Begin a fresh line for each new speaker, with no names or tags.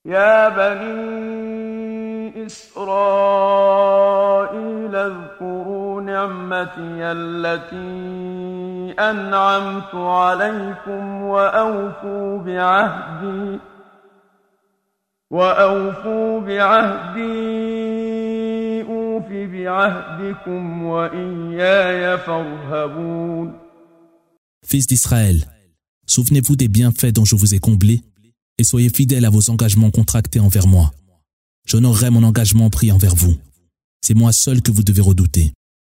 يا بني إسرائيل اذكروا نعمتي التي أنعمت عليكم وأوفوا بعهدي أوف بعهدكم وإياي فارهبون.
Fils d'Israël, souvenez-vous des bienfaits dont je vous ai comblés et soyez fidèles à vos engagements contractés envers moi. J'honorerai mon engagement pris envers vous. C'est moi seul que vous devez redouter.